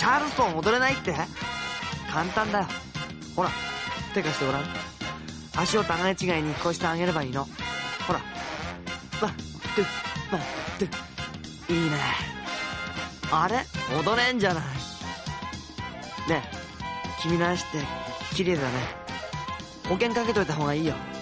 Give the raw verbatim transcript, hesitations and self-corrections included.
ャールストン踊れないって？簡単だよ。ほら、手貸してごらん。足を互い違いにこうしてあげればいいの。ほら。ワン、ツー、ワン、ツー。いいね。あれ？踊れんじゃない。ねえ、君の足って綺麗だね。保険かけといた方がいいよ。